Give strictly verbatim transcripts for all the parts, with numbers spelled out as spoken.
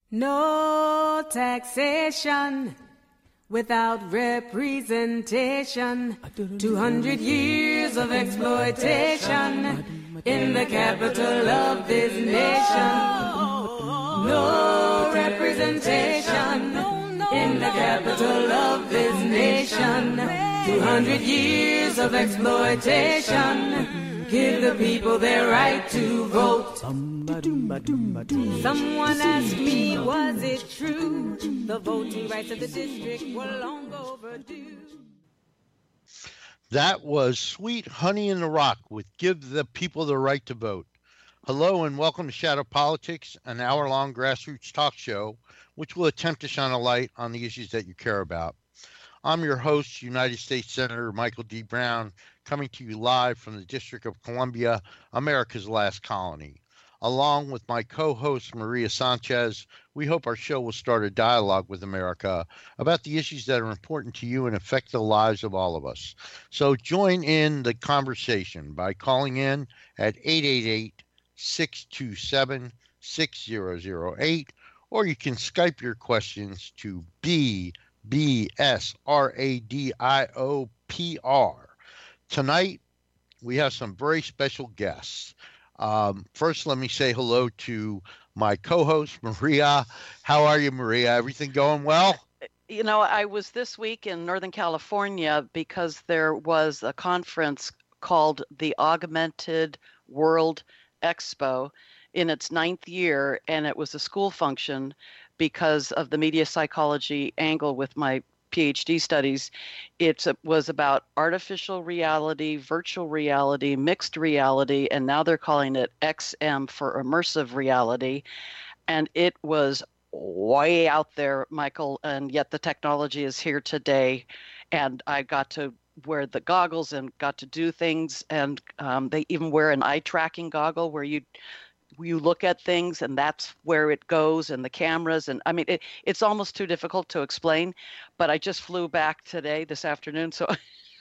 No taxation without representation. Two hundred years of exploitation in the capital of this nation. No representation in the capital of this nation. Two hundred years of exploitation. Give the people their right to vote. Someone asked me, was it true? The voting rights of the district were long overdue. That was Sweet Honey in the Rock with Give the People the Right to Vote. Hello and welcome to Shadow Politics, an hour-long grassroots talk show which will attempt to shine a light on the issues that you care about. I'm your host, United States Senator Michael D. Brown, coming to you live from the District of Columbia, America's last colony. Along with my co-host, Maria Sanchez, we hope our show will start a dialogue with America about the issues that are important to you and affect the lives of all of us. So join in the conversation by calling in at eight eight eight, six two seven, six zero zero eight, or you can Skype your questions to B B S R A D I O P R. Tonight, we have some very special guests. Um, first, let me say hello to my co-host, Maria. How are you, Maria? Everything going well? You know, I was this week in Northern California because there was a conference called the Augmented World Expo in its ninth year, and it was a school function because of the media psychology angle with my PhD studies. It was about artificial reality, virtual reality, mixed reality, and now they're calling it X M for immersive reality. And it was way out there, Michael, and yet the technology is here today. And I got to wear the goggles and got to do things. And um, they even wear an eye tracking goggle where you you look at things and that's where it goes, and the cameras. And I mean, it, it's almost too difficult to explain, but I just flew back today, this afternoon. So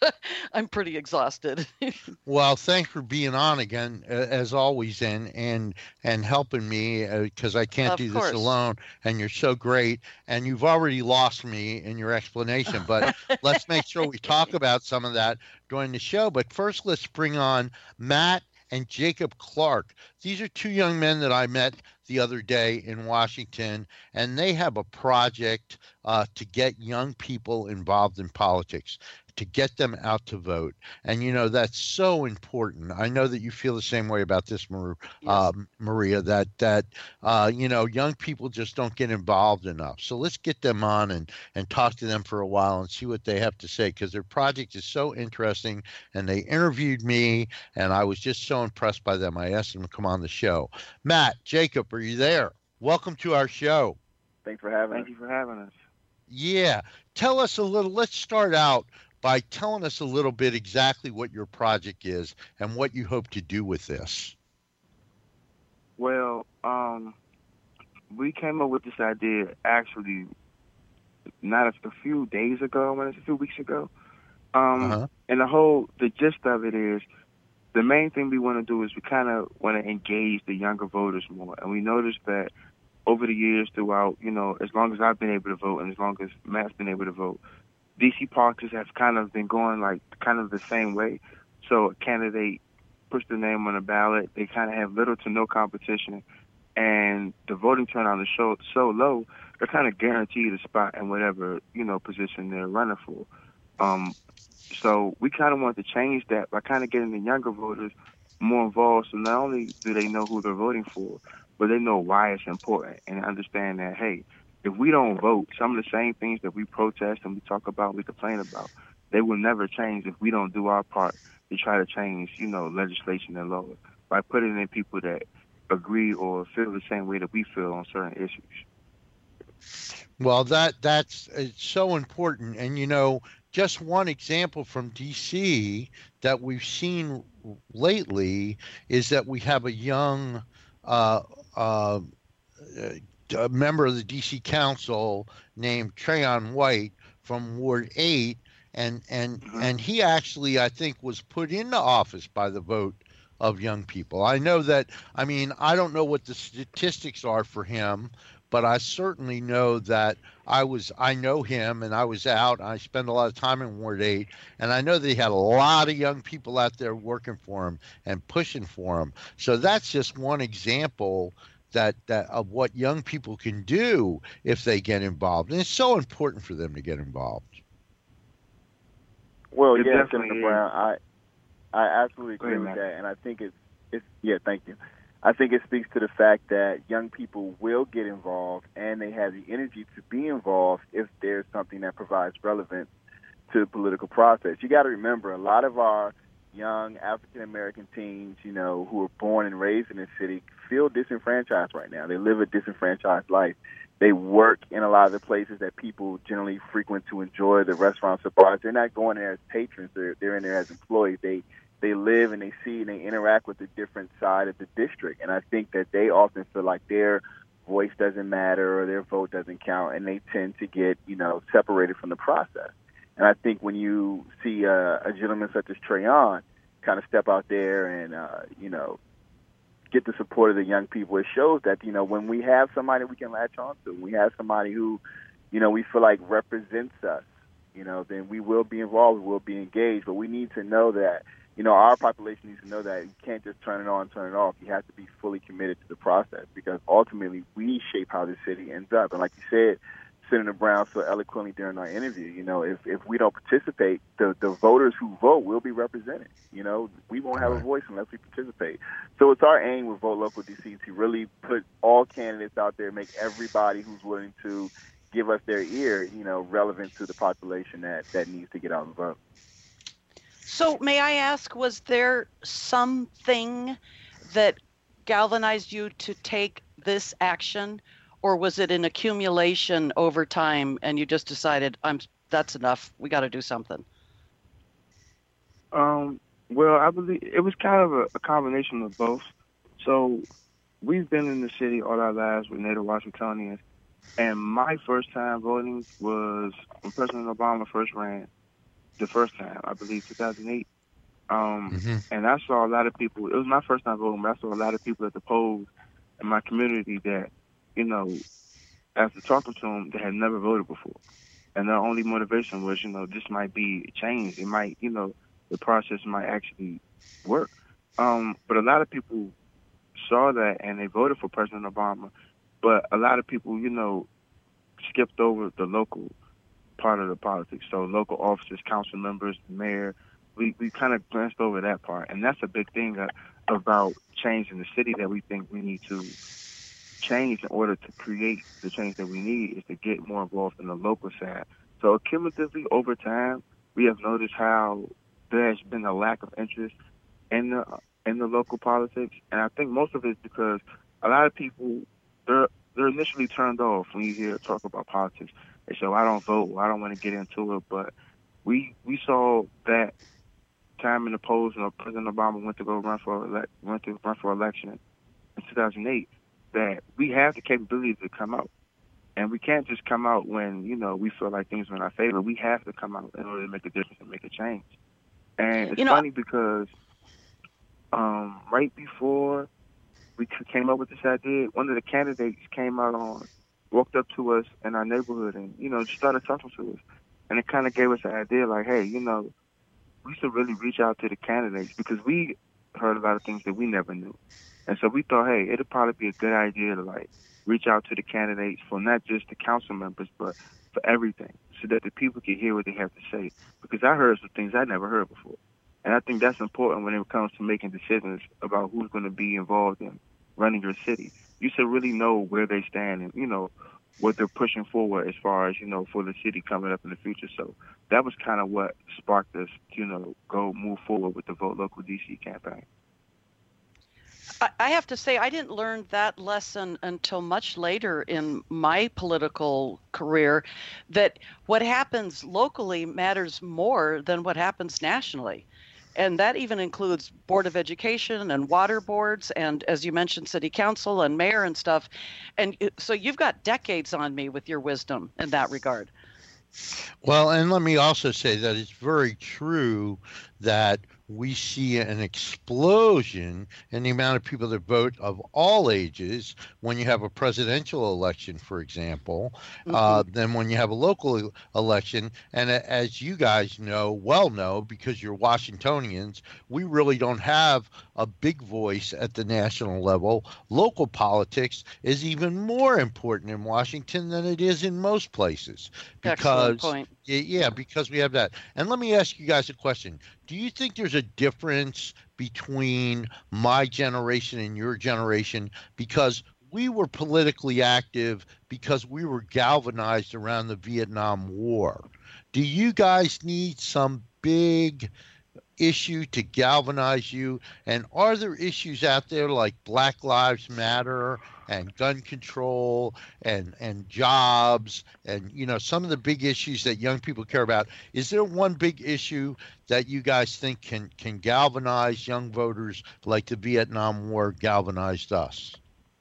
I'm pretty exhausted. Well, thanks for being on again, uh, as always, and, and, and helping me because uh, I can't of do course. this alone. And you're so great. And you've already lost me in your explanation, but let's make sure we talk about some of that during the show. But first, let's bring on Matt and Jacob Clark. These are two young men that I met the other day in Washington, and they have a project uh, to get young people involved in politics, to get them out to vote. And, you know, that's so important. I know that you feel the same way about this, Mar- Yes. uh, Maria, that, that uh, you know, young people just don't get involved enough. So let's get them on and, and talk to them for a while and see what they have to say, because their project is so interesting. And they interviewed me, and I was just so impressed by them. I asked them to come on the show. Matt, Jacob, are you there? Welcome to our show. Thanks for having us. Thank you for having us. Yeah. Tell us a little, let's start out by telling us a little bit exactly what your project is and what you hope to do with this. Well, um, we came up with this idea actually not a, a few days ago, when it's a few weeks ago. Um, uh-huh. And the whole, the gist of it is, the main thing we want to do is we kind of want to engage the younger voters more. And we noticed that over the years throughout, you know, as long as I've been able to vote and as long as Matt's been able to vote, D C politics has kind of been going like kind of the same way. So a candidate puts their name on a ballot, they kind of have little to no competition, and the voting turnout is so, so low, they're kind of guaranteed a spot in whatever, you know, position they're running for. Um, so we kind of want to change that by kind of getting the younger voters more involved. So not only do they know who they're voting for, but they know why it's important and understand that, hey, if we don't vote, some of the same things that we protest and we talk about, we complain about, they will never change if we don't do our part to try to change, you know, legislation and law by putting in people that agree or feel the same way that we feel on certain issues. Well, that that's it's so important. And, you know, just one example from D C that we've seen lately is that we have a young uh, uh, a member of the D C Council named Trayon White from Ward eight, and and mm-hmm. and he actually, I think, was put into office by the vote of young people. I know that, I mean, I don't know what the statistics are for him, but I certainly know that I was, I know him and I was out. I spent a lot of time in Ward eight, and I know that he had a lot of young people out there working for him and pushing for him. So that's just one example that, that of what young people can do if they get involved. And it's so important for them to get involved. Well, It yeah, definitely Senator is. Brown, I I absolutely Go agree ahead, with Matt. that, and I think it's it's yeah, thank you. I think it speaks to the fact that young people will get involved, and they have the energy to be involved if there's something that provides relevance to the political process. You got to remember, a lot of our young African American teens, you know, who are born and raised in this city, feel disenfranchised right now. They live a disenfranchised life. They work in a lot of the places that people generally frequent to enjoy, the restaurants or bars. They're not going there as patrons. They're they're in there as employees. They they live and they see and they interact with the different side of the district. And I think that they often feel like their voice doesn't matter or their vote doesn't count, and they tend to get, you know, separated from the process. And I think when you see uh, a gentleman such as Trayon kind of step out there and, uh, you know, get the support of the young people, it shows that, you know, when we have somebody we can latch on to, we have somebody who, you know, we feel like represents us, you know, then we will be involved, we'll be engaged. But we need to know that, you know, our population needs to know that you can't just turn it on, turn it off. You have to be fully committed to the process, because ultimately we shape how this city ends up. And like you said, Senator Brown so eloquently during our interview, you know, if, if we don't participate, the, the voters who vote will be represented. You know, we won't have a voice unless we participate. So it's our aim with Vote Local D C to really put all candidates out there, make everybody who's willing to give us their ear, you know, relevant to the population that, that needs to get out and vote. So may I ask, was there something that galvanized you to take this action, or was it an accumulation over time and you just decided, I'm that's enough, we got to do something? Um, well, I believe it was kind of a, a combination of both. So we've been in the city all our lives with Native Washingtonians, and my first time voting was when President Obama first ran, the first time, I believe, two thousand eight. Um, Mm-hmm. And I saw a lot of people, it was my first time voting, but I saw a lot of people at the polls in my community that, you know, after talking to them, they had never voted before. And their only motivation was, you know, this might be change. It might, you know, the process might actually work. Um, but a lot of people saw that and they voted for President Obama. But a lot of people, you know, skipped over the local part of the politics. So local officers, council members, mayor, we, we kind of glanced over that part. And that's a big thing uh, about change in the city that we think we need to change in order to create the change that we need, is to get more involved in the local side. So cumulatively over time, we have noticed how there has been a lack of interest in the in the local politics, and I think most of it is because a lot of people they're they're initially turned off when you hear talk about politics. They say, well, I don't vote, well, I don't want to get into it. But we we saw that time in the polls when President Obama went to go run for ele- went to run for election in two thousand eight, that we have the capability to come out. And we can't just come out when, you know, we feel like things are in our favor. We have to come out in order to make a difference and make a change. And it's You know- funny because um, right before we came up with this idea, one of the candidates came out on, walked up to us in our neighborhood and, you know, just started talking to us. And it kind of gave us an idea like, hey, you know, we should really reach out to the candidates, because we heard a lot of things that we never knew. And so we thought, hey, it'd probably be a good idea to, like, reach out to the candidates for not just the council members, but for everything, so that the people can hear what they have to say. Because I heard some things I never heard before. And I think that's important when it comes to making decisions about who's going to be involved in running your city. You should really know where they stand and, you know, what they're pushing forward as far as, you know, for the city coming up in the future. So that was kind of what sparked us, you know, go move forward with the Vote Local D C campaign. I I have to say, I didn't learn that lesson until much later in my political career, that what happens locally matters more than what happens nationally. And that even includes Board of Education and water boards and, as you mentioned, city council and mayor and stuff. And it- so you've got decades on me with your wisdom in that regard. Well, and let me also say that it's very true that we see an explosion in the amount of people that vote of all ages when you have a presidential election, for example, mm-hmm. uh, than when you have a local election. And as you guys know, well know, because you're Washingtonians, we really don't have a big voice at the national level. Local politics is even more important in Washington than it is in most places. Because, Excellent point. Yeah, because we have that. And let me ask you guys a question. Do you think there's a difference between my generation and your generation? Because we were politically active because we were galvanized around the Vietnam War. Do you guys need some big issue to galvanize you? And are there issues out there like Black Lives Matter and gun control and and jobs and, you know, some of the big issues that young people care about? Is there one big issue that you guys think can can galvanize young voters like the Vietnam War galvanized us?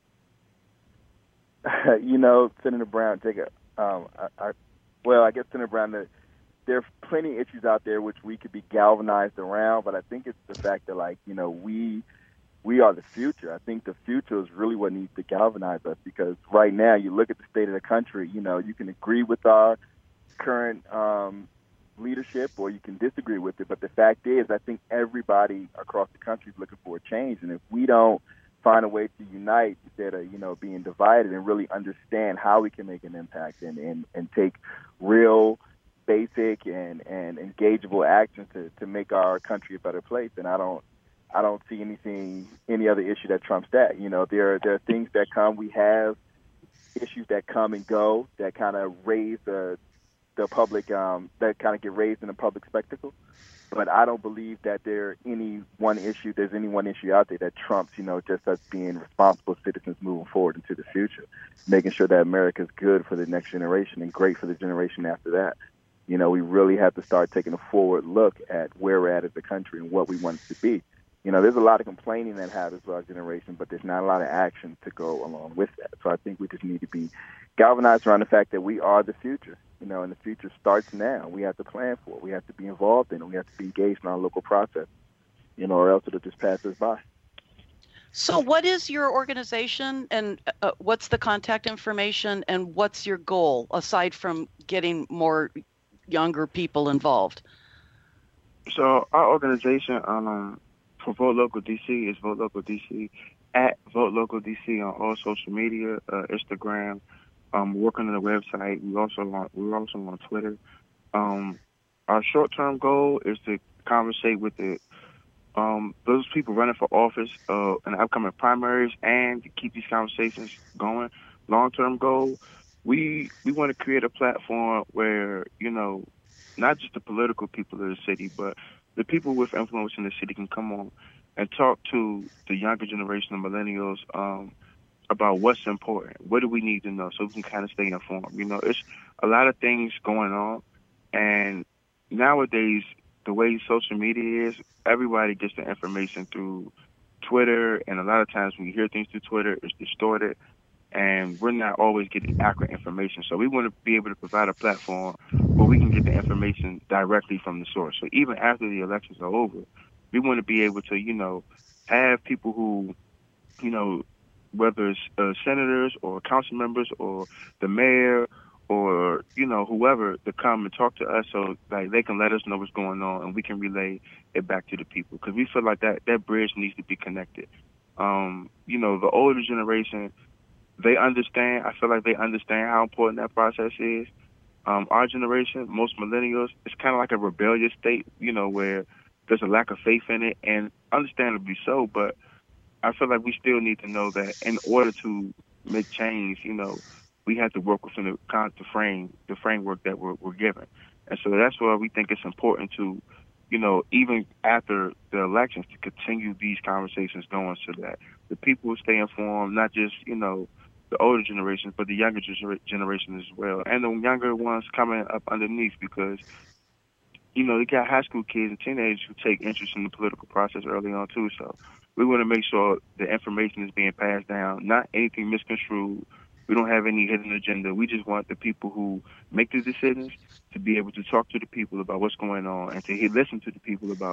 You know, Senator Brown, take a, um, I, I, well, I guess Senator Brown, the, there are plenty of issues out there which we could be galvanized around, but I think it's the fact that, like, you know, we we are the future. I think the future is really what needs to galvanize us, because right now you look at the state of the country, you know, you can agree with our current um, leadership or you can disagree with it, but the fact is I think everybody across the country is looking for a change, and if we don't find a way to unite instead of, you know, being divided and really understand how we can make an impact and, and, and take real basic and, and engageable action to, to make our country a better place. And I don't I don't see anything any other issue that trumps that. You know, there there are things that come. We have issues that come and go that kind of raise the the public um, that kind of get raised in the public spectacle. But I don't believe that there any one issue, there's any one issue out there that trumps, you know, just us being responsible citizens moving forward into the future, making sure that America is good for the next generation and great for the generation after that. You know, we really have to start taking a forward look at where we're at as a country and what we want it to be. You know, there's a lot of complaining that happens with our generation, but there's not a lot of action to go along with that. So I think we just need to be galvanized around the fact that we are the future. You know, and the future starts now. We have to plan for it. We have to be involved in it. We have to be engaged in our local process, you know, or else it'll just pass us by. So what is your organization, and uh, what's the contact information, and what's your goal, aside from getting more younger people involved? So our organization um, for Vote Local D C is Vote Local D C, at Vote Local D C on all social media, uh, Instagram. Um, working on the website. We also on, we're also on Twitter. Um, our short-term goal is to conversate with the um, those people running for office uh, in the upcoming primaries, and to keep these conversations going. Long-term goal, we we want to create a platform where, you know, not just the political people of the city, but the people with influence in the city can come on and talk to the younger generation of millennials. Um, about what's important, what do we need to know, so we can kind of stay informed. You know, it's a lot of things going on, and nowadays, the way social media is, everybody gets the information through Twitter, and a lot of times when you hear things through Twitter, it's distorted, and we're not always getting accurate information. So we want to be able to provide a platform where we can get the information directly from the source. So even after the elections are over, we want to be able to, you know, have people who, you know, whether it's uh, senators or council members or the mayor or, you know, whoever, to come and talk to us so like they can let us know what's going on and we can relay it back to the people. Because we feel like that, that bridge needs to be connected. Um, you know, the older generation, they understand. I feel like they understand how important that process is. Um, our generation, most millennials, it's kind of like a rebellious state, you know, where there's a lack of faith in it, and understandably so, but I feel like we still need to know that in order to make change, you know, we have to work within the, the frame, the framework that we're, we're given. And so that's why we think it's important to, you know, even after the elections, to continue these conversations going so that the people will stay informed, not just, you know, the older generations, but the younger gener- generation as well, and the younger ones coming up underneath, because, you know, they got high school kids and teenagers who take interest in the political process early on too. So we want to make sure the information is being passed down, not anything misconstrued. We don't have any hidden agenda. We just want the people who make the decisions to be able to talk to the people about what's going on and to listen to the people about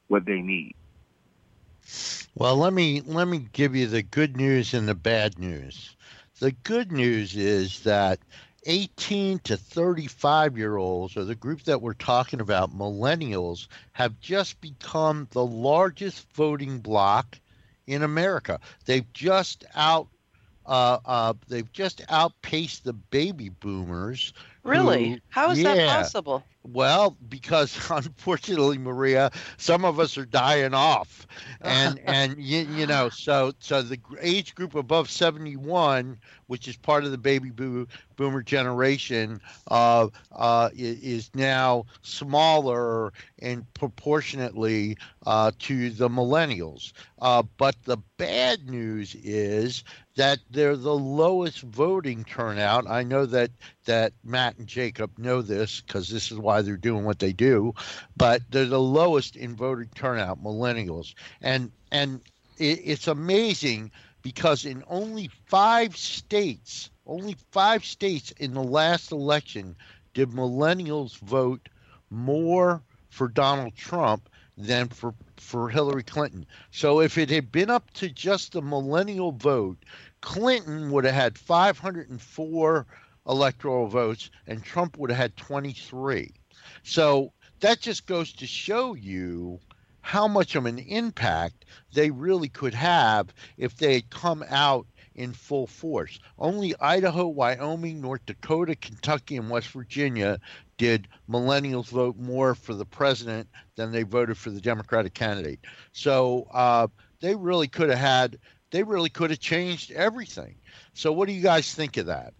what they need. Well, let me let me give you the good news and the bad news. The good news is that eighteen to thirty-five year olds, or the group that we're talking about, millennials, have just become the largest voting bloc in America. They've just out uh, uh, they've just outpaced the baby boomers. Really? Who, How is yeah, that possible? Well, because unfortunately, Maria, some of us are dying off, and and you, you know, so so the age group above seventy-one, which is part of the baby boo, boomer generation, uh, uh, is now smaller and proportionately uh, to the millennials. Uh, but the bad news is that they're the lowest voting turnout. I know that that Matt and Jacob know this because this is why they're doing what they do, but they're the lowest in voting turnout, millennials. And and it, it's amazing because in only five states, only five states in the last election did millennials vote more for Donald Trump than for, for Hillary Clinton. So if it had been up to just the millennial vote, Clinton would have had five hundred four electoral votes and Trump would have had twenty-three. So that just goes to show you how much of an impact they really could have if they had come out in full force. Only Idaho, Wyoming, North Dakota, Kentucky, and West Virginia did millennials vote more for the president than they voted for the Democratic candidate. So uh, they really could have had, they really could have changed everything. So what do you guys think of that?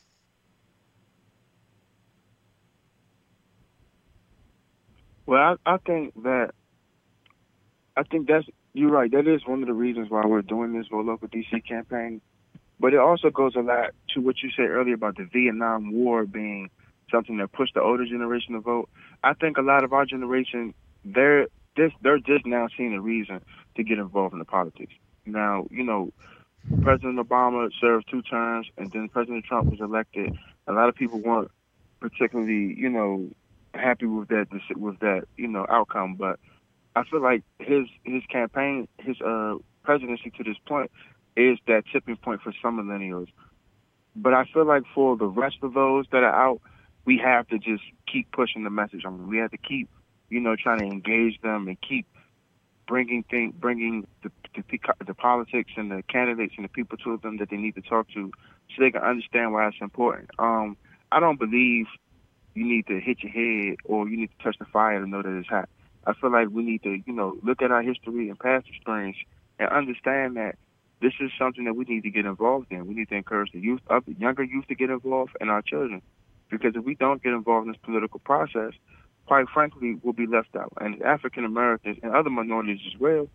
Well, I, I think that I think that's you're right. That is one of the reasons why we're doing this Vote Local D C campaign. But it also goes a lot to what you said earlier about the Vietnam War being something that pushed the older generation to vote. I think a lot of our generation, they're just they're just now seeing a reason to get involved in the politics. Now, you know, President Obama served two terms, and then President Trump was elected. A lot of people weren't particularly, you know, happy with that with that you know outcome. But I feel like his his campaign, his uh, presidency to this point, is that tipping point for some millennials. But I feel like for the rest of those that are out, we have to just keep pushing the message. I mean, we have to keep, you know, trying to engage them and keep bringing thing, bringing the, the the politics and the candidates and the people to them that they need to talk to, so they can understand why it's important. Um, I don't believe you need to hit your head or you need to touch the fire to know that it's hot. I feel like we need to, you know, look at our history and past experience and understand that this is something that we need to get involved in. We need to encourage the youth, the younger youth, to get involved, and our children. Because if we don't get involved in this political process, quite frankly, we'll be left out. And African Americans and other minorities as well,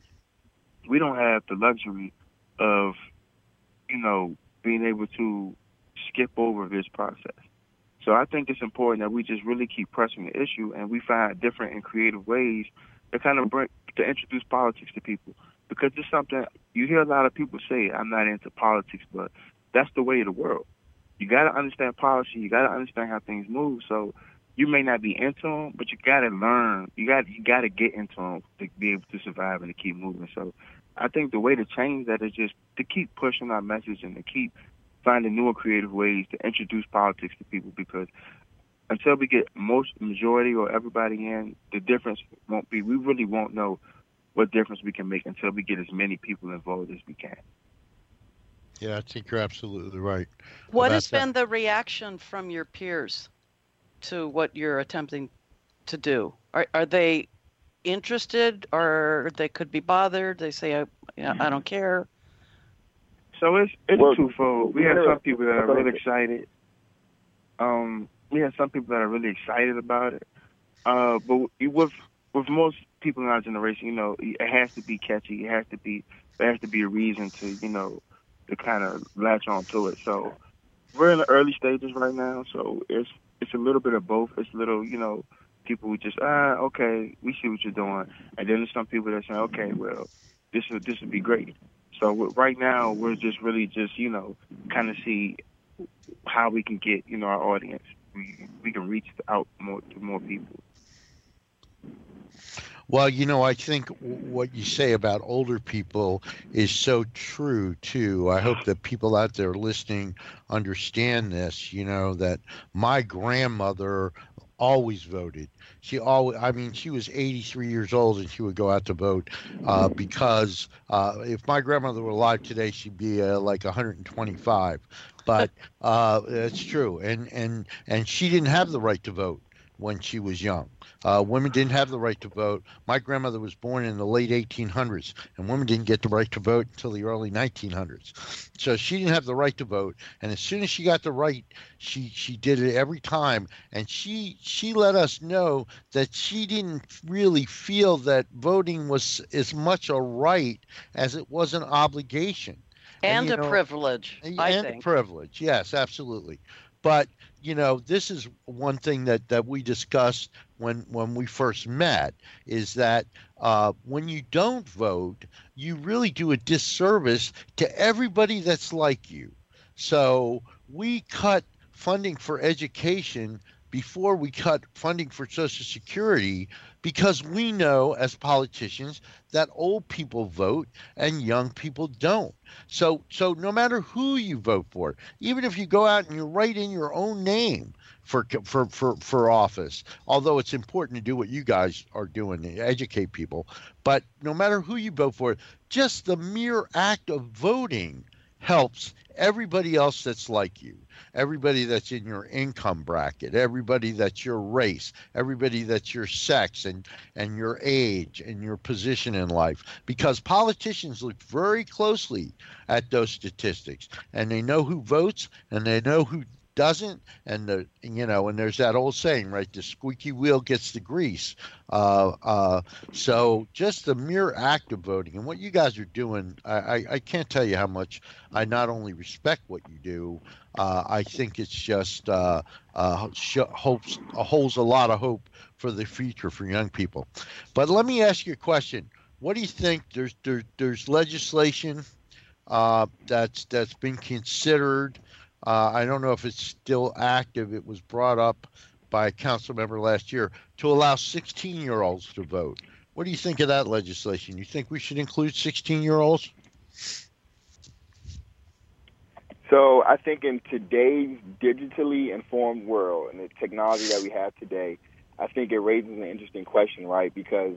we don't have the luxury of, you know, being able to skip over this process. So I think it's important that we just really keep pressing the issue and we find different and creative ways to kind of bring, to introduce politics to people. Because it's something, you hear a lot of people say, I'm not into politics, but that's the way of the world. You got to understand policy. You got to understand how things move. So you may not be into them, but you got to learn. You got you got to get into them to be able to survive and to keep moving. So I think the way to change that is just to keep pushing our message and to keep finding new and creative ways to introduce politics to people, because until we get most majority or everybody in, the difference won't be, we really won't know what difference we can make until we get as many people involved as we can. Yeah, I think you're absolutely right. What has been the reaction from your peers to what you're attempting to do? Are are they interested, or they could be bothered? They say, I, you know, I don't care. So it's it's Well, twofold. We have some people that are really excited. Um, we have some people that are really excited about it. Uh, but with with most people in our generation, you know, it has to be catchy. It has to be there has to be a reason to, you know, to kind of latch on to it. So we're in the early stages right now. So it's it's a little bit of both. It's a little, you know, people who just ah okay, we see what you're doing, and then there's some people that say, okay, well, this would this would be great. So right now, we're just really just, you know, kind of see how we can get, you know, our audience. We, we can reach out more to more people. Well, you know, I think what you say about older people is so true, too. I hope that people out there listening understand this, you know, that my grandmother always voted. She always, I mean, she was eighty-three years old and she would go out to vote uh, because uh, if my grandmother were alive today, she'd be uh, like one hundred twenty-five. But uh, it's true. And, and, and she didn't have the right to vote when she was young. Uh, women didn't have the right to vote. My grandmother was born in the late eighteen hundreds, and women didn't get the right to vote until the early nineteen hundreds. So she didn't have the right to vote. And as soon as she got the right, she she did it every time. And she she let us know that she didn't really feel that voting was as much a right as it was an obligation. And, and a know, privilege, I and think. a privilege, yes, absolutely. But, you know, this is one thing that, that we discussed when, when we first met, is that uh, when you don't vote, you really do a disservice to everybody that's like you. So we cut funding for education before we cut funding for Social Security, because we know as politicians that old people vote and young people don't. So so no matter who you vote for, even if you go out and you write in your own name for for for, for office, although it's important to do what you guys are doing to educate people, but no matter who you vote for, just the mere act of voting helps everybody else that's like you, everybody that's in your income bracket, everybody that's your race, everybody that's your sex and, and your age and your position in life. Because politicians look very closely at those statistics, and they know who votes and they know who doesn't. And the you know, and there's that old saying, right? The squeaky wheel gets the grease. Uh, uh, so just the mere act of voting and what you guys are doing, I, I, I can't tell you how much I not only respect what you do. Uh, I think it's just uh, uh, sh- hopes uh, holds a lot of hope for the future for young people. But let me ask you a question. What do you think? There's there, there's legislation uh, that's that's been considered. Uh, I don't know if it's still active. It was brought up by a council member last year to allow sixteen-year-olds to vote. What do you think of that legislation? You think we should include sixteen-year-olds? So I think in today's digitally informed world and the technology that we have today, I think it raises an interesting question, right? Because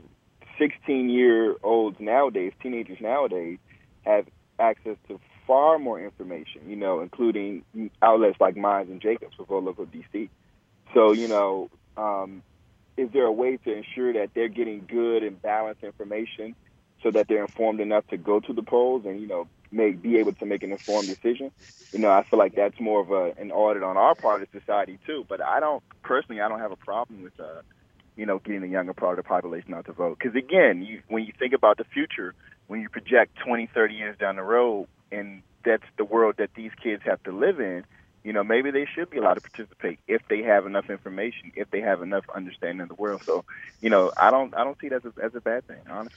sixteen-year-olds nowadays, teenagers nowadays, have access to far more information, you know, including outlets like Minds and Jacobs for Vote Local D C. So, you know, um, is there a way to ensure that they're getting good and balanced information so that they're informed enough to go to the polls and, you know, make, be able to make an informed decision? You know, I feel like that's more of a, an audit on our part of society, too. But I don't, personally, I don't have a problem with, uh, you know, getting the younger part of the population out to vote. Because, again, you, when you think about the future, when you project twenty, thirty years down the road, and that's the world that these kids have to live in, you know, maybe they should be allowed to participate if they have enough information, if they have enough understanding of the world. So, you know, I don't, I don't see that as a, as a bad thing, honestly.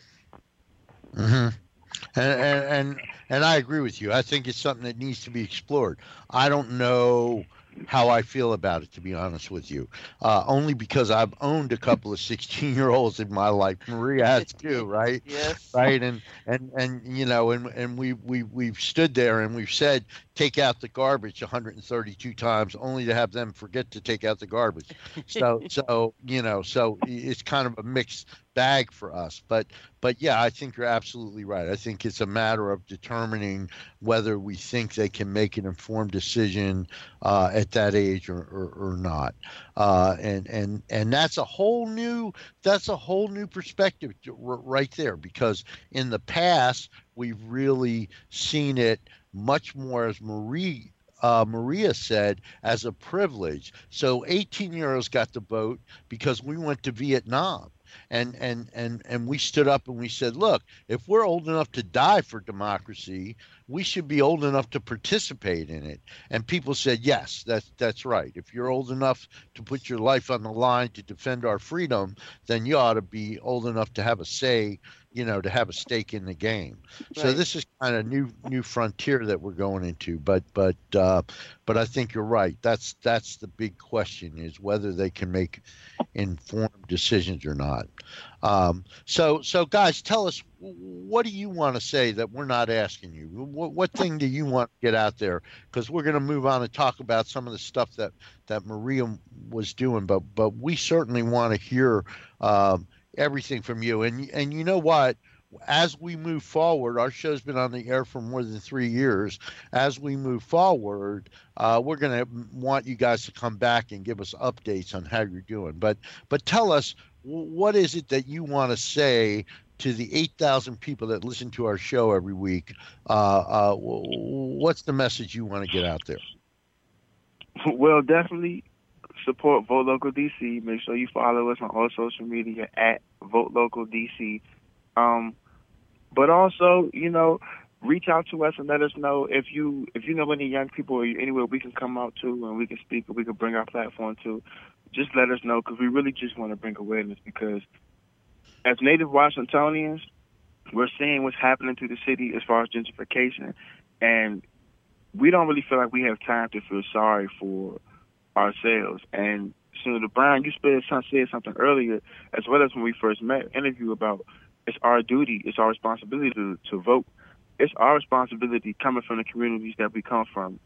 Mm-hmm. And, and and and I agree with you. I think it's something that needs to be explored. I don't know how I feel about it, to be honest with you, uh, only because I've owned a couple of sixteen-year-olds in my life. Maria has too, right? Yes. Right, and and and you know, and and we we we've stood there and we've said take out the garbage one hundred thirty-two times, only to have them forget to take out the garbage. So so you know, so it's kind of a mixed bag for us. But but yeah, I think you're absolutely right. I think it's a matter of determining whether we think they can make an informed decision uh, at that age or, or, or not. Uh, and and and that's a whole new that's a whole new perspective right there, because in the past we've really seen it much more, as Marie Uh, Maria said, as a privilege. So eighteen-year-olds got to vote because we went to Vietnam. And, and and and we stood up and we said, look, if we're old enough to die for democracy, we should be old enough to participate in it. And people said, yes, that's that's right. If you're old enough to put your life on the line to defend our freedom, then you ought to be old enough to have a say, you know, to have a stake in the game. So Right. this is kind of new new frontier that we're going into. But but uh, but I think you're right. That's that's the big question, is whether they can make informed decisions or not. Um, so so guys, tell us, what do you want to say that we're not asking you? What, what thing do you want to get out there? Because we're going to move on and talk about some of the stuff that that Maria was doing, but but we certainly want to hear um, everything from you. And and you know what? As we move forward, our show's been on the air for more than three years. As we move forward, uh, we're going to want you guys to come back and give us updates on how you're doing. But but tell us, what is it that you want to say to the eight thousand people that listen to our show every week? Uh, uh, what's the message you want to get out there? Well, definitely support Vote Local D C. Make sure you follow us on all social media at Vote Local D C. Um, but also, you know, reach out to us and let us know if you if you know any young people or anywhere we can come out to and we can speak or we can bring our platform to. Just let us know, because we really just want to bring awareness, because as native Washingtonians, we're seeing what's happening to the city as far as gentrification, and we don't really feel like we have time to feel sorry for ourselves. And Senator Brown, you said something earlier, as well as when we first met, interview about it's our duty, it's our responsibility to, to vote. It's our responsibility coming from the communities that we come from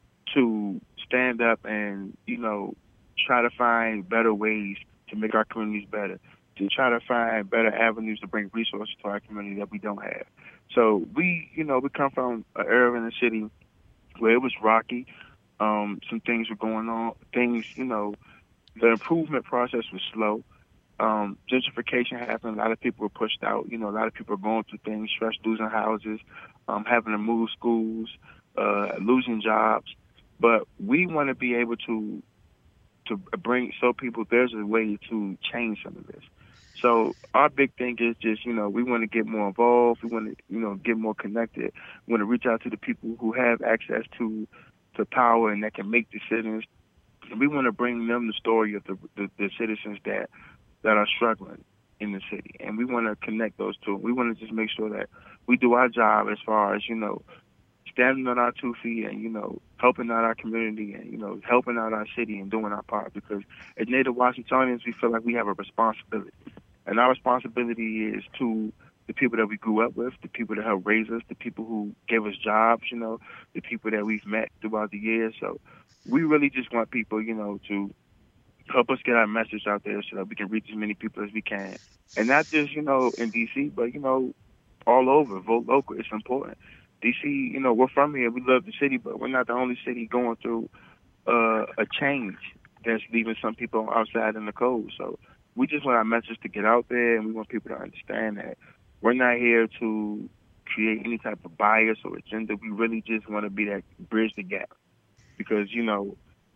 to stand up and, you know, try to find better ways to make our communities better, to try to find better avenues to bring resources to our community that we don't have. So we, you know, we come from an era in the city where it was rocky. Um, some things were going on. Things, you know, the improvement process was slow. Um, gentrification happened. A lot of people were pushed out. You know, a lot of people are going through things, stress, losing houses, um, having to move schools, uh, losing jobs. But we want to be able to to bring, show people there's a way to change some of this. So our big thing is just, you know, we want to get more involved. We want to, you know, get more connected. We want to reach out to the people who have access to to power and that can make decisions. And we want to bring them the story of the, the, the citizens that that are struggling in the city. And we want to connect those two. We want to just make sure that we do our job as far as, you know, standing on our two feet and, you know, helping out our community and, you know, helping out our city and doing our part. Because as native Washingtonians, we feel like we have a responsibility. And our responsibility is to the people that we grew up with, the people that helped raise us, the people who gave us jobs, you know, the people that we've met throughout the years. So we really just want people, you know, to help us get our message out there so that we can reach as many people as we can. And not just, you know, in D C, but, you know, all over. Vote local. It's important. D C, you know, we're from here. We love the city, but we're not the only city going through uh, a change that's leaving some people outside in the cold. So we just want our message to get out there, and we want people to understand that we're not here to create any type of bias or agenda. We really just want to be that bridge the gap. Because, you know,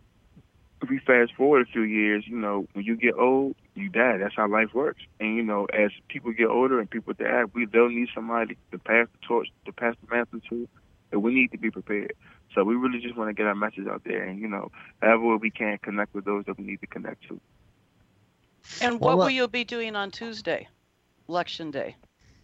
if we fast forward a few years, you know, when you get old, you die. That's how life works. And, you know, as people get older and people die, we they'll need somebody to pass the torch, to pass the mantle to, and we need to be prepared. So we really just want to get our message out there and, you know, however we can connect with those that we need to connect to. And what will you be doing on Tuesday, Election Day?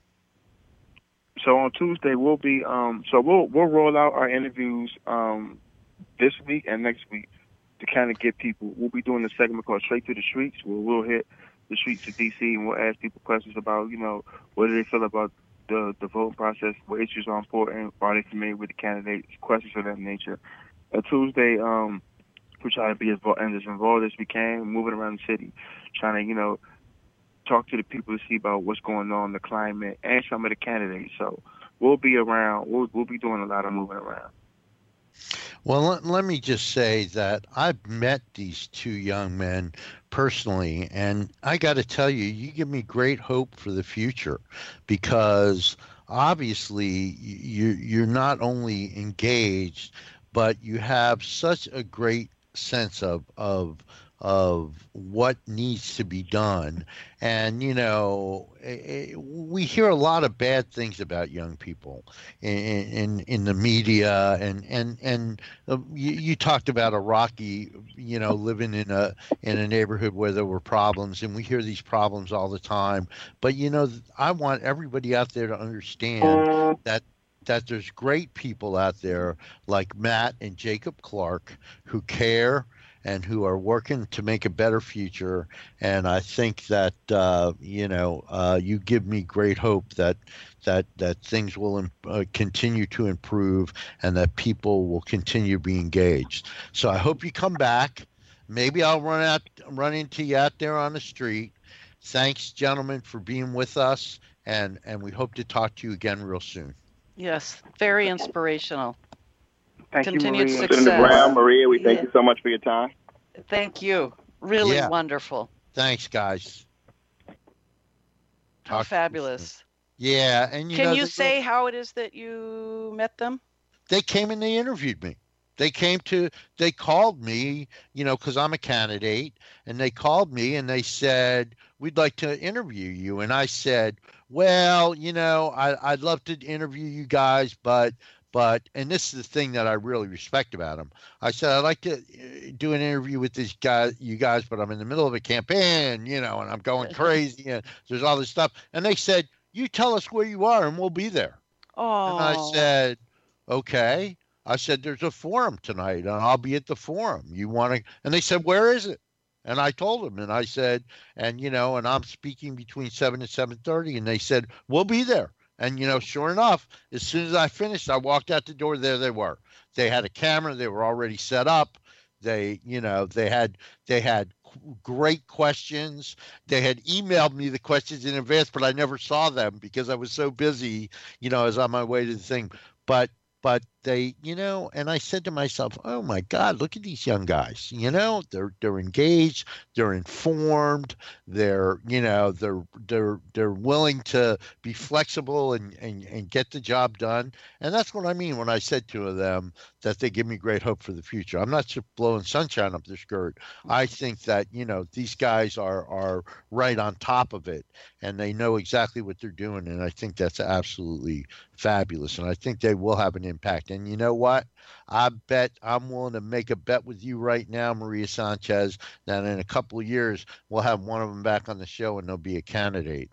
So on Tuesday, we'll be, um, so we'll, we'll roll out our interviews um, this week and next week to kind of get people. We'll be doing a segment called Straight to the Streets, where we'll hit the streets of D C and we'll ask people questions about, you know, what do they feel about the, the voting process, what issues are important, are they familiar with the candidates, questions of that nature. On Tuesday, um, we try to be as, as involved as we can, moving around the city, trying to, you know, talk to the people to see about what's going on in the climate and some of the candidates. So we'll be around. We'll, we'll be doing a lot of moving around. Well, let, let me just say that I've met these two young men personally, and I got to tell you, you give me great hope for the future, because obviously you, you're not only engaged, but you have such a great sense of of of what needs to be done. And, you know, we hear a lot of bad things about young people in in, in the media. And, and, and uh, you, you talked about Iraqi, you know, living in a in a neighborhood where there were problems. And we hear these problems all the time. But, you know, I want everybody out there to understand that that there's great people out there like Matt and Jacob Clark who care and who are working to make a better future. And I think that, uh, you know, uh, you give me great hope that that that things will uh, continue to improve and that people will continue to be engaged. So I hope you come back. Maybe I'll run out, run into you out there on the street. Thanks, gentlemen, for being with us. And, and we hope to talk to you again real soon. Yes, very inspirational. Thank Continued you, Maria. success. Senator Brown, Maria, we thank Yeah. you so much for your time. Thank you. Really Yeah. wonderful. Thanks, guys. How Talk to you fabulous. soon. Yeah, and you Can know, you they- say how it is that you met them? they came and they interviewed me. They came to, they called me, you know, because I'm a candidate, and they called me and they said, we'd like to interview you. And I said, well, you know, I, I'd love to interview you guys, but, but, and this is the thing that I really respect about them. I said, I'd like to uh, do an interview with this guy, you guys, but I'm in the middle of a campaign, you know, and I'm going crazy and there's all this stuff. And they said, you tell us where you are and we'll be there. Oh. And I said, okay. I said, there's a forum tonight and I'll be at the forum. You want to? And they said, where is it? And I told them, and I said, and, you know, and I'm speaking between seven and seven thirty. And they said, we'll be there. And, you know, sure enough, as soon as I finished, I walked out the door. There they were. They had a camera. They were already set up. They, you know, they had, they had great questions. They had emailed me the questions in advance, but I never saw them because I was so busy, you know, as on my way to the thing. But But they, you know, and I said to myself, oh my God, look at these young guys. You know, they're they're engaged, they're informed, they're, you know, they're they're they're willing to be flexible and, and, and get the job done. And that's what I mean when I said to them that they give me great hope for the future. I'm not just blowing sunshine up their skirt. I think that, you know, these guys are are right on top of it and they know exactly what they're doing. And I think that's absolutely fabulous. And I think they will have an impact. And you know what? I bet I'm willing to make a bet with you right now, Maria Sanchez, that in a couple of years, we'll have one of them back on the show and they'll be a candidate.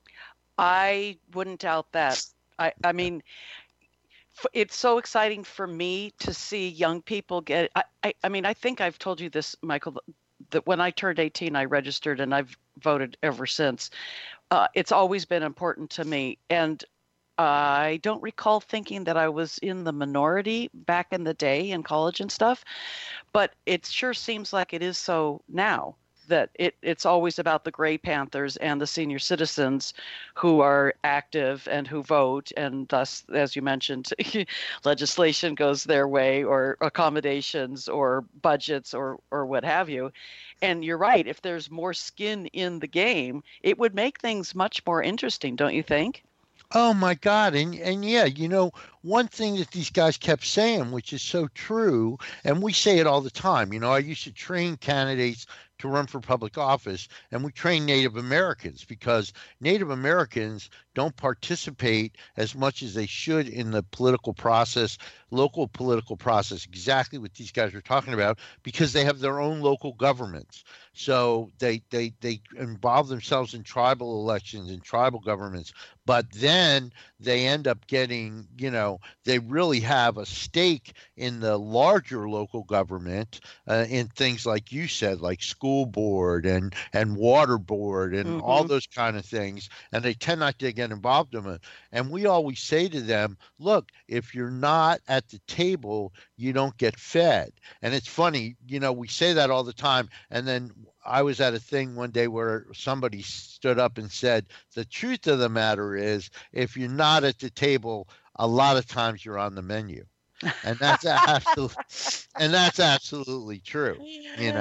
I wouldn't doubt that. I, I mean, f- it's so exciting for me to see young people get, I, I, I mean, I think I've told you this, Michael, that when I turned eighteen, I registered and I've voted ever since. Uh, it's always been important to me. And I don't recall thinking that I was in the minority back in the day in college and stuff, but it sure seems like it is so now that it, it's always about the Gray Panthers and the senior citizens who are active and who vote. And thus, as you mentioned, legislation goes their way or accommodations or budgets or, or what have you. And you're right. If there's more skin in the game, it would make things much more interesting, don't you think? Oh my God. And and yeah, you know, one thing that these guys kept saying, which is so true, and we say it all the time, you know, I used to train candidates to run for public office, and we train Native Americans because Native Americans don't participate as much as they should in the political process, local political process, exactly what these guys are talking about, because they have their own local governments. So they they they involve themselves in tribal elections and tribal governments, but then they end up getting, you know, they really have a stake in the larger local government uh, in things like you said, like school board and and water board and mm-hmm. all those kind of things, and they tend not to get involved in it. And we always say to them, look, if you're not at the table, you don't get fed. And it's funny, you know, we say that all the time, and then I was at a thing one day where somebody stood up and said, the truth of the matter is, if you're not at the table, a lot of times you're on the menu. And that's absolutely, and that's absolutely true, you know.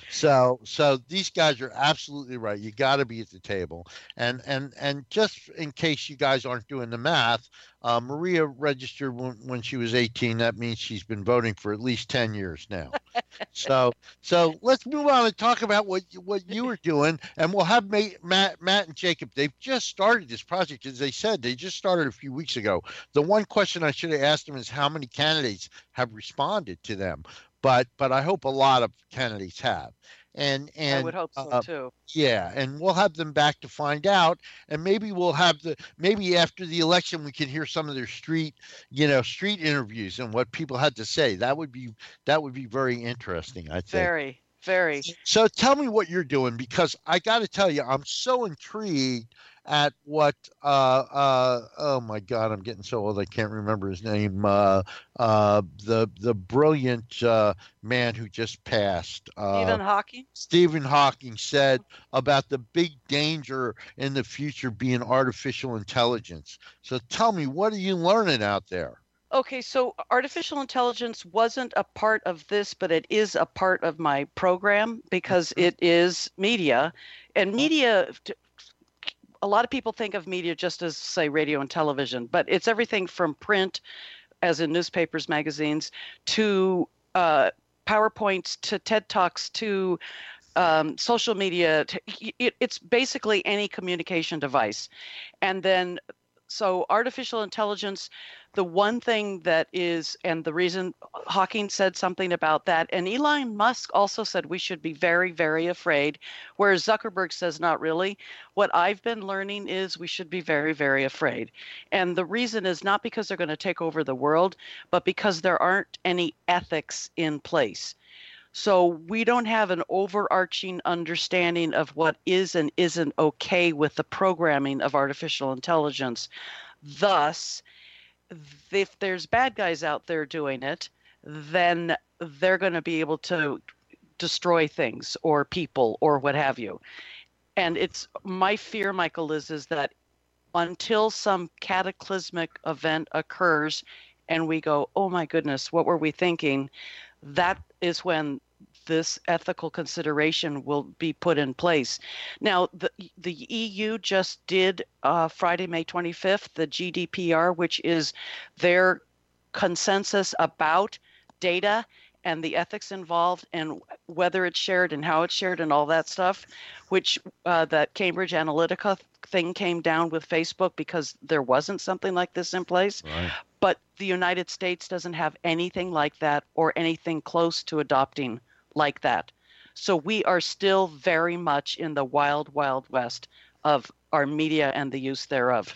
So so these guys are absolutely right. You got to be at the table. And and and just in case you guys aren't doing the math, uh, Maria registered when, when she was eighteen. That means she's been voting for at least ten years now. So so let's move on and talk about what you, what you were doing, and we'll have Matt, Matt Matt and Jacob. They've just started this project, as they said. They just started a few weeks ago. The one question I should have asked them is how many candidates have responded to them. But but I hope a lot of candidates have. And and I would hope so uh, too. Yeah, and we'll have them back to find out, and maybe we'll have the maybe after the election we can hear some of their street, you know, street interviews and what people had to say. That would be that would be very interesting, I think. Very, very. So tell me what you're doing, because I got to tell you, I'm so intrigued at what uh uh oh my God, I'm getting so old I can't remember his name. Uh uh the the brilliant uh man who just passed. Uh Stephen Hawking? Stephen Hawking said about the big danger in the future being artificial intelligence. So tell me, what are you learning out there? Okay, so artificial intelligence wasn't a part of this, but it is a part of my program because it is media. And media, a lot of people think of media just as, say, radio and television, but it's everything from print, as in newspapers, magazines, to uh, PowerPoints, to TED Talks, to um, social media. To, it, it's basically any communication device. And then, so artificial intelligence, the one thing that is, and the reason Hawking said something about that, and Elon Musk also said we should be very, very afraid, whereas Zuckerberg says not really. What I've been learning is we should be very, very afraid. And the reason is not because they're going to take over the world, but because there aren't any ethics in place. So we don't have an overarching understanding of what is and isn't okay with the programming of artificial intelligence. Thus, if there's bad guys out there doing it, then they're going to be able to destroy things or people or what have you. And it's my fear, Michael, is, is that until some cataclysmic event occurs and we go, oh my goodness, what were we thinking? That is when this ethical consideration will be put in place. Now, the the E U just did uh, Friday, May twenty-fifth, the G D P R, which is their consensus about data and the ethics involved and whether it's shared and how it's shared and all that stuff, which uh, that Cambridge Analytica thing came down with Facebook because there wasn't something like this in place. Right. But the United States doesn't have anything like that or anything close to adopting like that. So we are still very much in the wild, wild west of our media and the use thereof.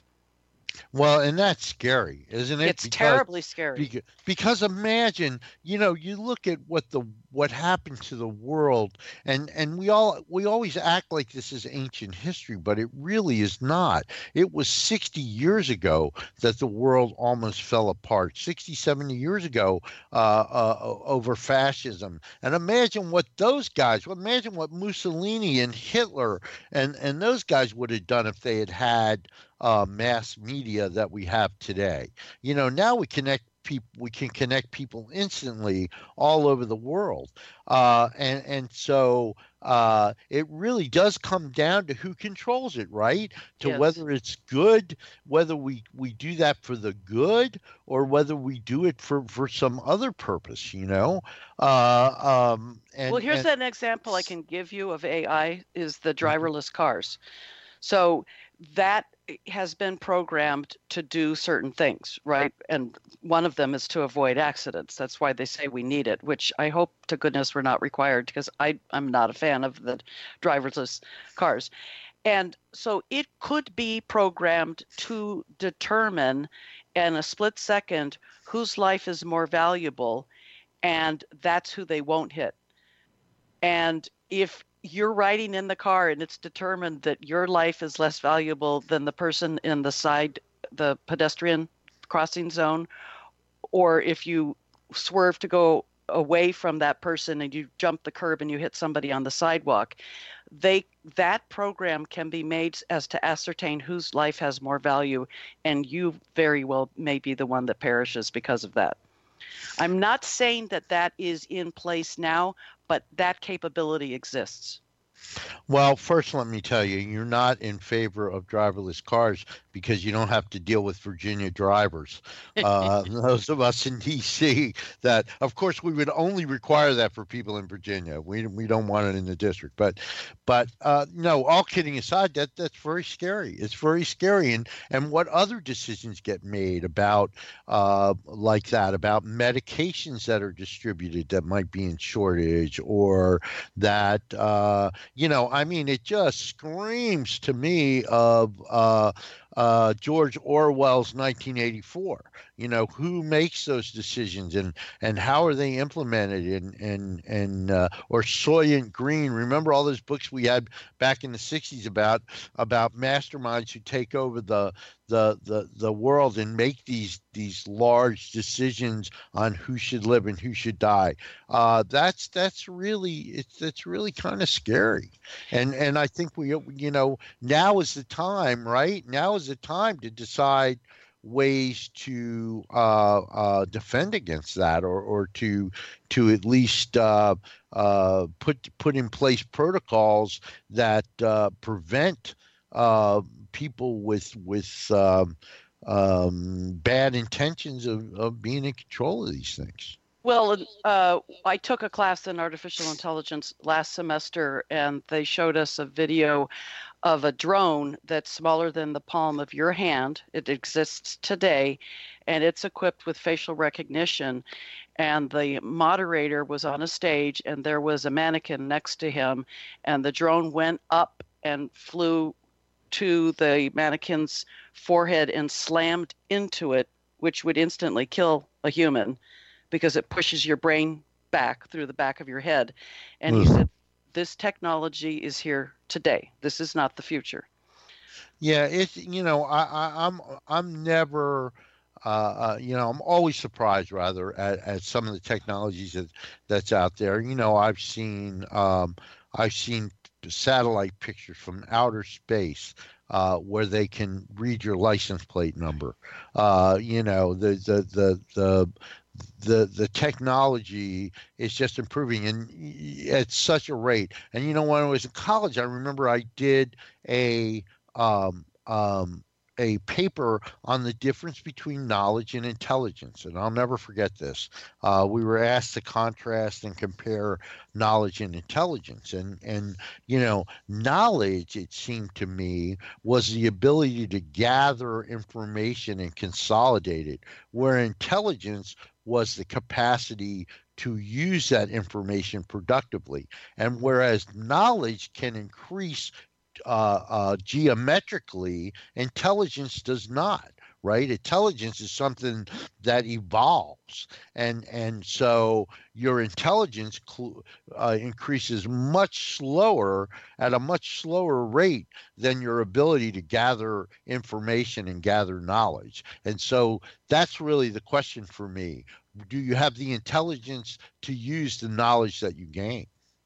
Well, and that's scary, isn't it? It's because, terribly scary. Because, because imagine, you know, you look at what the what happened to the world, and and we all we always act like this is ancient history, but it really is not. It was sixty years ago that the world almost fell apart. sixty, seventy years ago uh, uh, over fascism. And imagine what those guys, well, imagine what Mussolini and Hitler and, and those guys would have done if they had had Uh, mass media that we have today. You know, now we connect people, we can connect people instantly all over the world. Uh, and, and so uh, it really does come down to who controls it, right? To Yes. whether it's good, whether we, we do that for the good or whether we do it for, for some other purpose, you know? Uh, um, and, well, here's and, an example I can give you of A I is the driverless cars. So that has been programmed to do certain things, right? And one of them is to avoid accidents. That's why they say we need it, which I hope to goodness we're not required because I, I'm not a fan of the driverless cars. And so it could be programmed to determine in a split second whose life is more valuable, and that's who they won't hit. And if you're riding in the car and it's determined that your life is less valuable than the person in the side, the pedestrian crossing zone, or if you swerve to go away from that person and you jump the curb and you hit somebody on the sidewalk, they that program can be made as to ascertain whose life has more value, and you very well may be the one that perishes because of that. I'm not saying that that is in place now, but that capability exists. Well, first, let me tell you, you're not in favor of driverless cars because you don't have to deal with Virginia drivers. Uh, those of us in D C that, of course, we would only require that for people in Virginia. We we don't want it in the district. But, but uh, no, all kidding aside, that that's very scary. It's very scary. And and what other decisions get made about uh, like that, about medications that are distributed that might be in shortage, or that uh, you know, I mean, it just screams to me of uh, uh, George Orwell's nineteen eighty-four. You know, who makes those decisions, and and how are they implemented? And and and uh, or Soylent Green. Remember all those books we had back in the sixties about about masterminds who take over the the the the world and make these these large decisions on who should live and who should die. Uh, that's that's really it's it's really kind of scary. And and I think we you know now is the time, right? Now is the time to decide ways to uh, uh, defend against that, or or to to at least uh, uh, put put in place protocols that uh, prevent uh, people with with um, um, bad intentions of, of being in control of these things. Well, uh, I took a class in artificial intelligence last semester, and they showed us a video of a drone that's smaller than the palm of your hand. It exists today, and it's equipped with facial recognition. And the moderator was on a stage, and there was a mannequin next to him, and the drone went up and flew to the mannequin's forehead and slammed into it, which would instantly kill a human because it pushes your brain back through the back of your head. And he said, this technology is here today. This is not the future. Yeah, it's, you know, I, I, I'm I'm never, uh, uh, you know, I'm always surprised rather at, at some of the technologies that that's out there. You know, I've seen um, I've seen satellite pictures from outer space uh, where they can read your license plate number. Uh, you know, the the the the the the technology is just improving, and at such a rate. And you know, when I was in college, I remember I did a um, um, a paper on the difference between knowledge and intelligence, and I'll never forget this. Uh, we were asked to contrast and compare knowledge and intelligence, and and you know, knowledge, it seemed to me, was the ability to gather information and consolidate it, where intelligence was the capacity to use that information productively. And whereas knowledge can increase uh, uh, geometrically, intelligence does not, right? Intelligence is something that evolves. And, and so your intelligence cl- uh, increases much slower, at a much slower rate than your ability to gather information and gather knowledge. And so that's really the question for me. Do you have the intelligence to use the knowledge that you gain?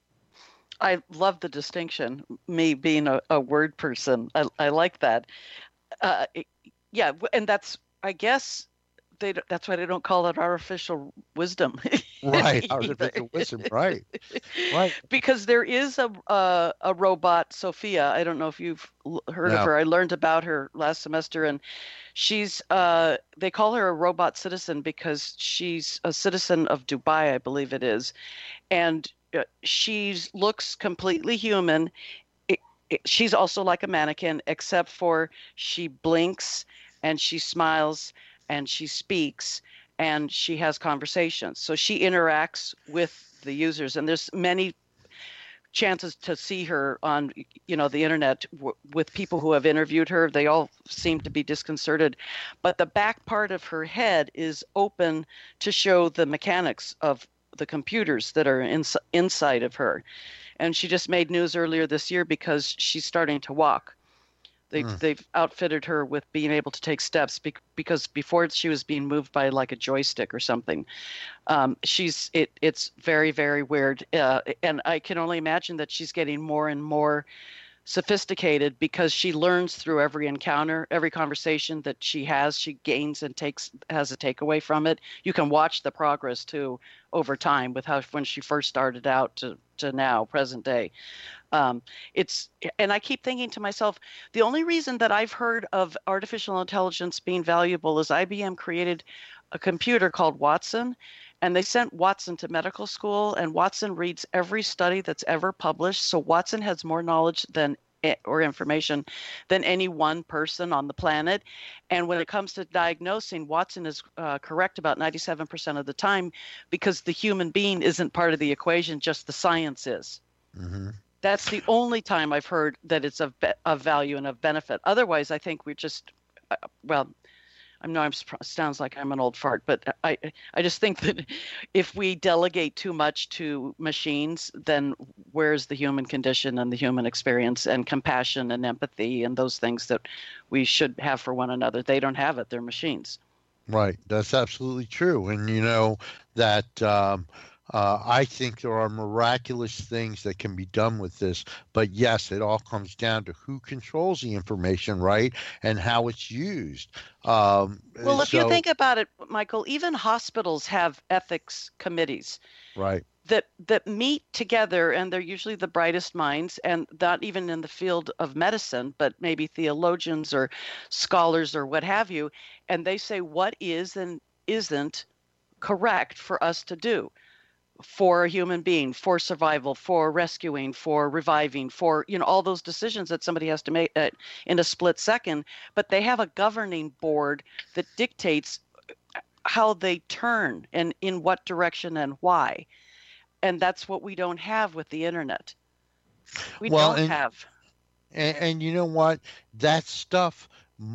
I love the distinction, me being a, a word person. I, I like that. Uh, yeah, and that's, I guess, they that's why they don't call it artificial wisdom. Right, artificial wisdom, right, right. Because there is a, a a robot, Sophia. I don't know if you've heard No. of her. I learned about her last semester, and she's uh, they call her a robot citizen because she's a citizen of Dubai, I believe it is, and she looks completely human. It, it, she's also like a mannequin, except for she blinks and she smiles and she speaks and she has conversations. So she interacts with the users, and there's many chances to see her on, you know, the internet w- with people who have interviewed her. They all seem to be disconcerted, but the back part of her head is open to show the mechanics of the computers that are in, inside of her. And she just made news earlier this year because she's starting to walk. They've, mm. they've outfitted her with being able to take steps be- because before she was being moved by like a joystick or something. Um, she's it. It's very, very weird. Uh, and I can only imagine that she's getting more and more sophisticated because she learns through every encounter, every conversation that she has, she gains and takes has a takeaway from it. You can watch the progress too over time with how when she first started out to to now present day. Um, it's and I keep thinking to myself, the only reason that I've heard of artificial intelligence being valuable is I B M created a computer called Watson, and they sent Watson to medical school, and Watson reads every study that's ever published. So Watson has more knowledge than or information than any one person on the planet. And when it comes to diagnosing, Watson is uh, correct about ninety-seven percent of the time because the human being isn't part of the equation, just the science is. Mm-hmm. That's the only time I've heard that it's of, be- of value and of benefit. Otherwise, I think we're just, uh, well, I know it sounds like I'm an old fart, but I I just think that if we delegate too much to machines, then where's the human condition and the human experience and compassion and empathy and those things that we should have for one another? They don't have it. They're machines. Right. That's absolutely true. And you know that um, uh, I think there are miraculous things that can be done with this. But yes, it all comes down to who controls the information, right, and how it's used. Um, well, if so, you think about it, Michael, even hospitals have ethics committees. Right. That, that meet together, and they're usually the brightest minds, and not even in the field of medicine, but maybe theologians or scholars or what have you, and they say what is and isn't correct for us to do for a human being, for survival, for rescuing, for reviving, for, you know, all those decisions that somebody has to make uh, in a split second. But they have a governing board that dictates how they turn and in what direction and why. And that's what we don't have with the internet. We well, don't and, have. And, and you know what? That stuff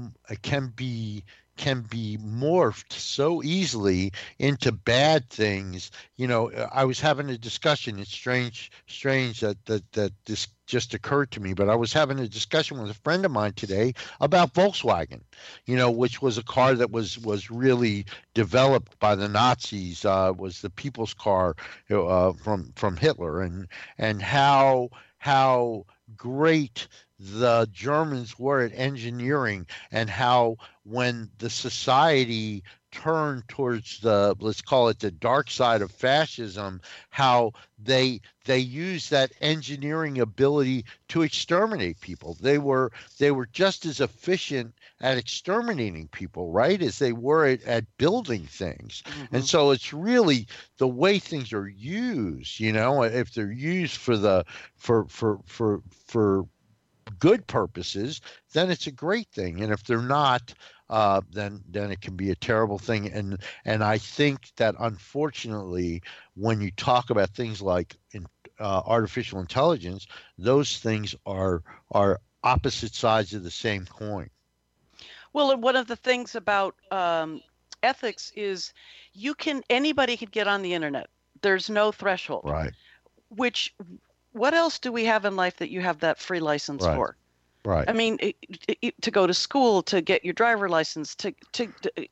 can be can be morphed so easily into bad things. You know, I was having a discussion. It's strange, strange that that that this just occurred to me, but I was having a discussion with a friend of mine today about Volkswagen, you know, which was a car that was was really developed by the Nazis, uh, was the people's car uh, from from Hitler, and and how how great the Germans were at engineering, and how when the society turned towards the, let's call it the dark side of fascism, how they they used that engineering ability to exterminate people. They were they were just as efficient at exterminating people, right, as they were at, at building things. Mm-hmm. And so it's really the way things are used, you know, if they're used for the for for for for good purposes, then it's a great thing. And if they're not, uh, then then it can be a terrible thing. And and I think that unfortunately, when you talk about things like in, uh, artificial intelligence, those things are are opposite sides of the same coin. Well, and one of the things about um, ethics is you can anybody can get on the internet. There's no threshold. Right. Which what else do we have in life that you have that free license right. for? Right. I mean, it, it, to go to school, to get your driver license, to, to,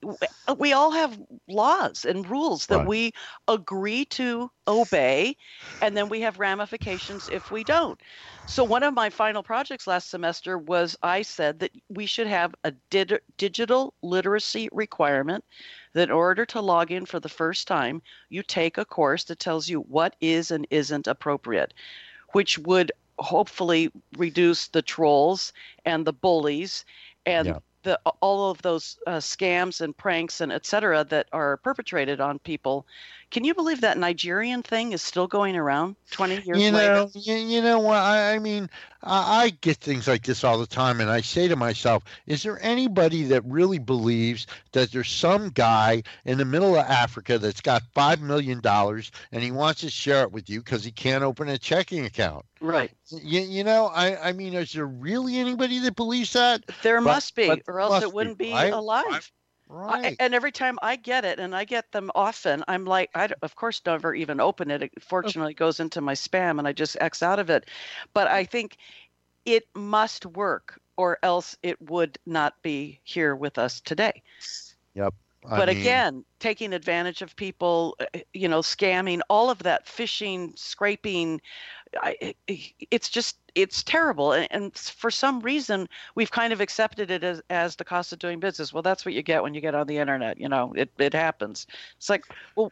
to we all have laws and rules that right. we agree to obey, and then we have ramifications if we don't. So one of my final projects last semester was I said that we should have a did, digital literacy requirement that in order to log in for the first time, you take a course that tells you what is and isn't appropriate, which would hopefully reduce the trolls and the bullies and yeah. the all of those uh, scams and pranks and et cetera that are perpetrated on people. Can you believe that Nigerian thing is still going around twenty years you later? Know, you, you know what? I, I mean, I, I get things like this all the time, and I say to myself, is there anybody that really believes that there's some guy in the middle of Africa that's got five million dollars and he wants to share it with you because he can't open a checking account? Right. You, you know, I, I mean, is there really anybody that believes that? There but, must be, or else it wouldn't be, be right? alive. Right. I, and every time I get it, and I get them often, I'm like, I of course never even open it. It fortunately goes into my spam, and I just X out of it. But I think it must work, or else it would not be here with us today. Yep. I but mean, again, taking advantage of people, you know, scamming, all of that, phishing, scraping, I, it's just, it's terrible. And, and for some reason, we've kind of accepted it as, as the cost of doing business. Well, that's what you get when you get on the internet. You know, it, it happens. It's like, well,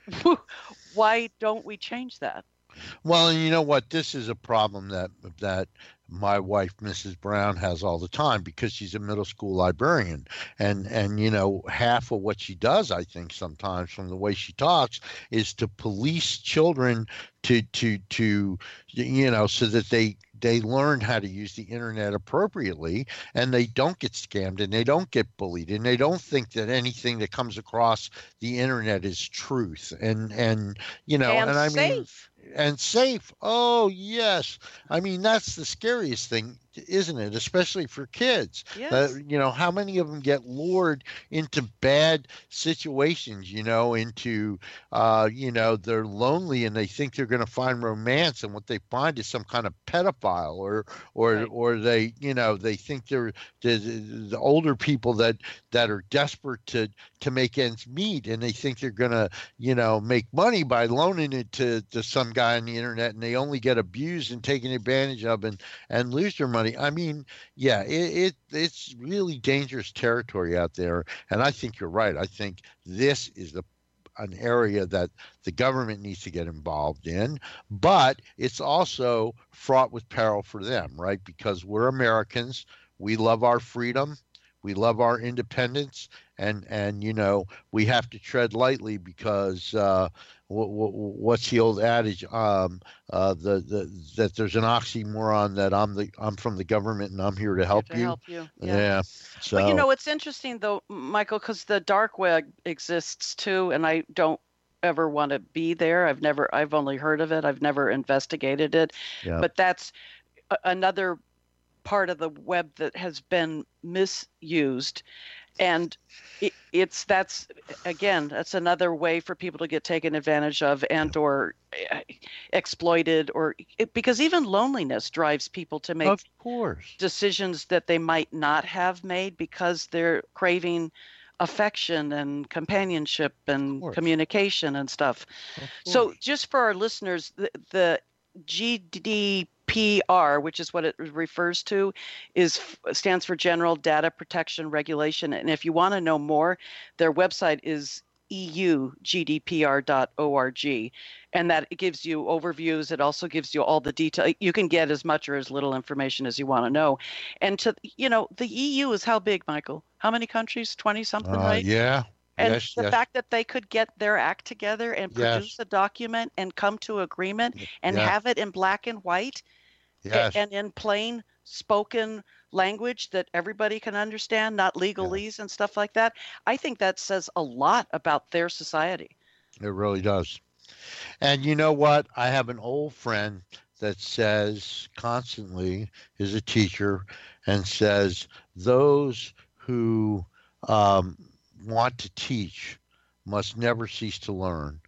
why don't we change that? Well, and you know what? This is a problem that that my wife, Missus Brown, has all the time because she's a middle school librarian, and and you know, half of what she does, I think, sometimes from the way she talks, is to police children to to to you know, so that they they learn how to use the internet appropriately, and they don't get scammed, and they don't get bullied, and they don't think that anything that comes across the internet is truth, and and you know, and, and I safe. mean. And safe. Oh, yes. I mean, that's the scariest thing, isn't it? Especially for kids. Yes. Uh, you know, how many of them get lured into bad situations, you know, into, uh, you know, they're lonely and they think they're going to find romance, and what they find is some kind of pedophile, or, or, Right. or they, you know, they think they're the, the older people that, that are desperate to, to make ends meet, and they think they're going to, you know, make money by loaning it to, to some guy on the internet, and they only get abused and taken advantage of, and, and lose their money. I mean, yeah, it, it it's really dangerous territory out there. And I think you're right. I think this is the an area that the government needs to get involved in, but it's also fraught with peril for them, right? Because we're Americans. We love our freedom. We love our independence, and and you know, we have to tread lightly because uh, w- w- what's the old adage? Um, uh, the the that there's an oxymoron that I'm the I'm from the government and I'm here to help to you. help you. Yeah. Yeah. So But you know, it's interesting though, Michael, because the dark web exists too, and I don't ever want to be there. I've never, I've only heard of it. I've never investigated it. yeah. But that's a- another part of the web that has been misused, and it, it's that's again that's another way for people to get taken advantage of and or uh, exploited, or it, because even loneliness drives people to make Of course. decisions that they might not have made because they're craving affection and companionship and course. communication and stuff. Of So course. just for our listeners, the, the G D P R, which is what it refers to, is stands for General Data Protection Regulation. And if you want to know more, their website is E U G D P R dot org, and that it gives you overviews. It also gives you all the detail. You can get as much or as little information as you want to know. And to you know, the E U is how big, Michael? How many countries? twenty something, Uh, right? yeah. And yes. the yes. fact that they could get their act together and Yes. produce a document and come to agreement and Yeah. have it in black and white a- Yes. and in plain spoken language that everybody can understand, not legalese and stuff like that. I think that says a lot about their society. It really does. And you know what? I have an old friend that says constantly, is a teacher, and says those who um, want to teach must never cease to learn.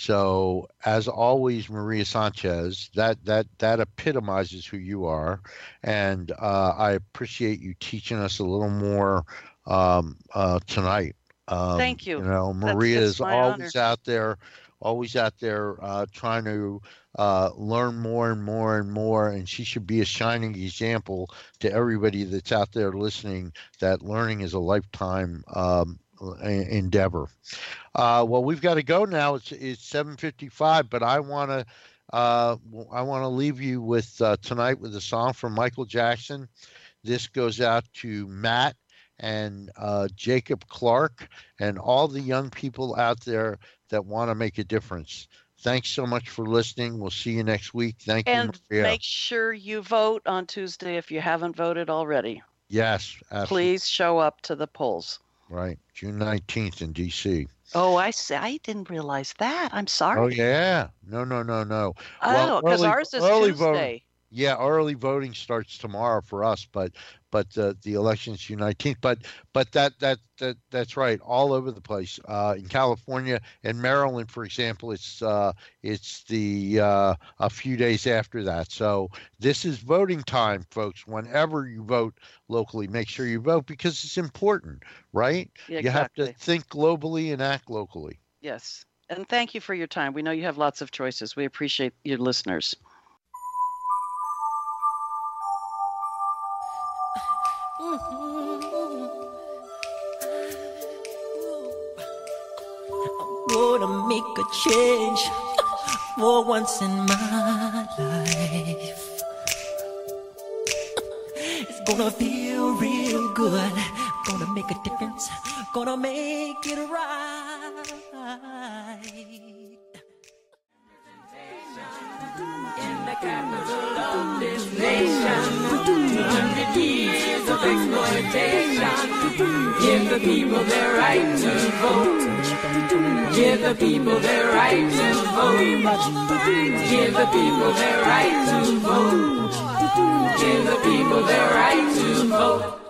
So, as always, Maria Sanchez, that that that epitomizes who you are, and uh, I appreciate you teaching us a little more um, uh, tonight. Um, Thank you. You know, That's- Maria it's is my always honor. out there, always out there uh, trying to uh, learn more and more and more, and she should be a shining example to everybody that's out there listening that learning is a lifetime um, endeavor. Uh, well, we've got to go now. It's it's seven fifty-five, but I want to uh, I want to leave you with uh, tonight with a song from Michael Jackson. This goes out to Matt and uh, Jacob Clark and all the young people out there that want to make a difference. Thanks so much for listening. We'll see you next week. Thank And you, Maria. make sure you vote on Tuesday if you haven't voted already. Yes, absolutely. Please show up to the polls. Right, June nineteenth in D C. Oh, I see. I didn't realize that. I'm sorry. Oh yeah, no, no, no, no. Oh, because early- ours is early Tuesday. voting- Yeah, early voting starts tomorrow for us, but but uh, the election's June nineteenth. But but that that that that's right, all over the place. Uh, in California and Maryland, for example, it's uh, it's the uh, a few days after that. So this is voting time, folks. Whenever you vote locally, make sure you vote because it's important, right? Yeah, exactly. You have to think globally and act locally. Yes, and thank you for your time. We know you have lots of choices. We appreciate your listeners. Gonna make a change for once in my life. It's gonna feel real good. Gonna make a difference. Gonna make it right. In the capital of this nation, two hundred years of exploitation. Give the people their right to vote. Give the people their right to vote. Give the people their right to vote. Give the people their right to vote.